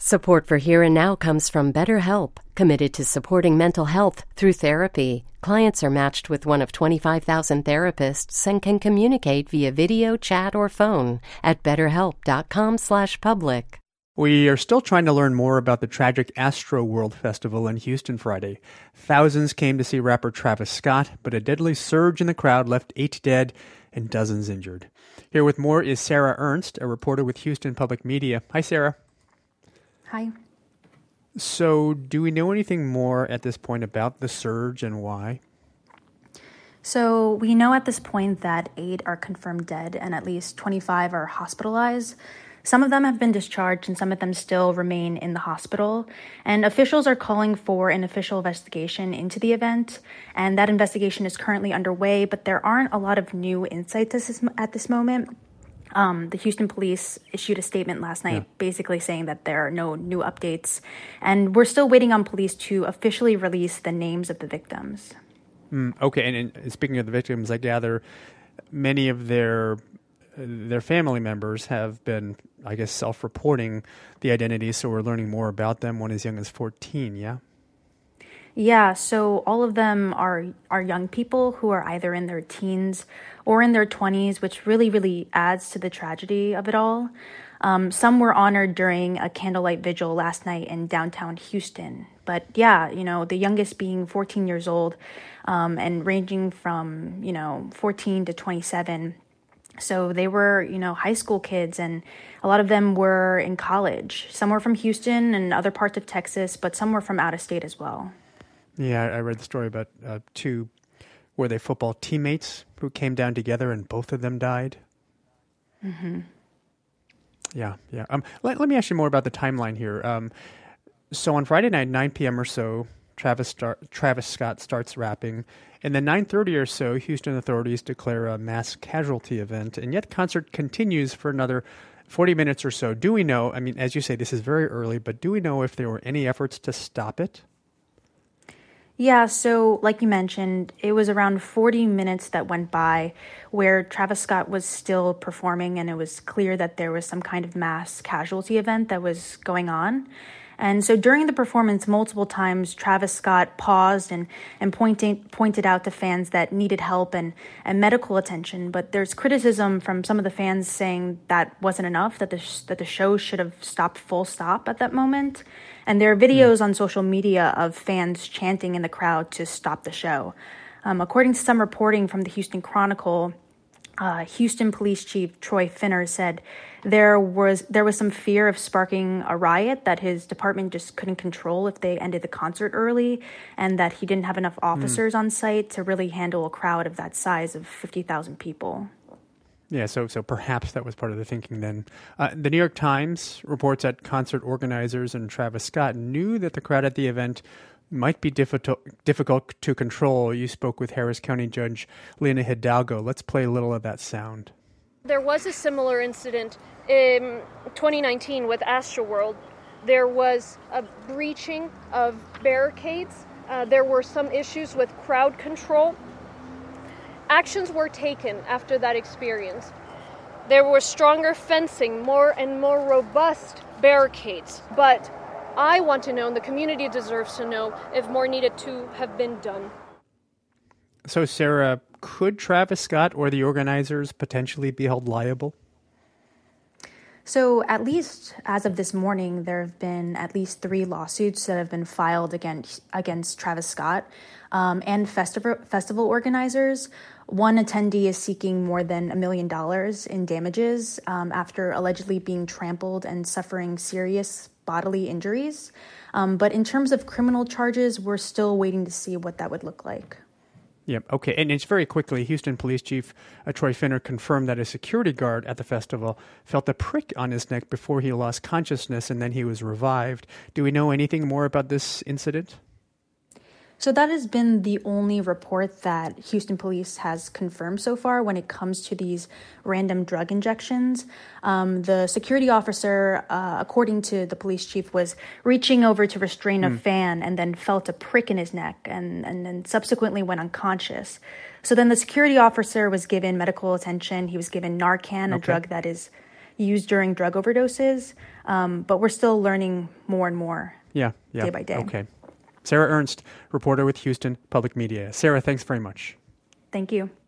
Support for Here and Now comes from BetterHelp, committed to supporting mental health through therapy. Clients are matched with one of 25,000 therapists and can communicate via video, chat, or phone at betterhelp.com/public. We are still trying to learn more about the tragic Astroworld Festival in Houston Friday. Thousands came to see rapper Travis Scott, but a deadly surge in the crowd left 8 dead and dozens injured. Here with more is Sarah Ernst, a reporter with Houston Public Media. Hi, Sarah. Hi. So, do we know anything more at this point about the surge and why? So we know at this point that 8 are confirmed dead and at least 25 are hospitalized. Some of them have been discharged and some of them still remain in the hospital. And officials are calling for an official investigation into the event. And that investigation is currently underway, but there aren't a lot of new insights at this moment. The Houston police issued a statement last night basically saying that there are no new updates. And we're still waiting on police to officially release the names of the victims. Okay, and speaking of the victims, I gather many of their family members have been, I guess, self-reporting the identities, so we're learning more about them. One as young as 14, yeah? Yeah, so all of them are young people who are either in their teens or in their 20s, which really, really adds to the tragedy of it all. Some were honored during a candlelight vigil last night in downtown Houston. But yeah, the youngest being 14 years old and ranging from, 14 to 27. So they were, high school kids, and a lot of them were in college. Some were from Houston and other parts of Texas, but some were from out of state as well. Yeah, I read the story about two, were they football teammates who came down together and both of them died? Mm-hmm. Yeah. Let me ask you more about the timeline here. So on Friday night, 9 p.m. or so, Travis Scott starts rapping. And then 9:30 or so, Houston authorities declare a mass casualty event. And yet the concert continues for another 40 minutes or so. Do we know, as you say, this is very early, but do we know if there were any efforts to stop it? Yeah, so like you mentioned, it was around 40 minutes that went by where Travis Scott was still performing, and it was clear that there was some kind of mass casualty event that was going on. And so during the performance, multiple times, Travis Scott paused and pointed out to fans that needed help and medical attention. But there's criticism from some of the fans saying that wasn't enough, that the show should have stopped full stop at that moment. And there are videos on social media of fans chanting in the crowd to stop the show. According to some reporting from the Houston Chronicle, Houston Police Chief Troy Finner said there was some fear of sparking a riot that his department just couldn't control if they ended the concert early, and that he didn't have enough officers on site to really handle a crowd of that size of 50,000 people. Yeah, so perhaps that was part of the thinking then. The New York Times reports that concert organizers and Travis Scott knew that the crowd at the event might be difficult to control. You spoke with Harris County Judge Lena Hidalgo. Let's play a little of that sound. There was a similar incident in 2019 with Astroworld. There was a breaching of barricades. There were some issues with crowd control. Actions were taken after that experience. There was stronger fencing, more and more robust barricades. But I want to know, and the community deserves to know, if more needed to have been done. So, Sarah, could Travis Scott or the organizers potentially be held liable? So at least as of this morning, there have been at least 3 lawsuits that have been filed against Travis Scott and festival organizers. One attendee is seeking more than $1 million in damages after allegedly being trampled and suffering serious bodily injuries. But in terms of criminal charges, we're still waiting to see what that would look like. Yeah, okay. And it's very quickly, Houston Police Chief Troy Finner confirmed that a security guard at the festival felt a prick on his neck before he lost consciousness, and then he was revived. Do we know anything more about this incident? So that has been the only report that Houston police has confirmed so far when it comes to these random drug injections. The security officer, according to the police chief, was reaching over to restrain a fan and then felt a prick in his neck and then subsequently went unconscious. So then the security officer was given medical attention. He was given Narcan, a drug that is used during drug overdoses, but we're still learning more and more day by day. Okay. Sarah Ernst, reporter with Houston Public Media. Sarah, thanks very much. Thank you.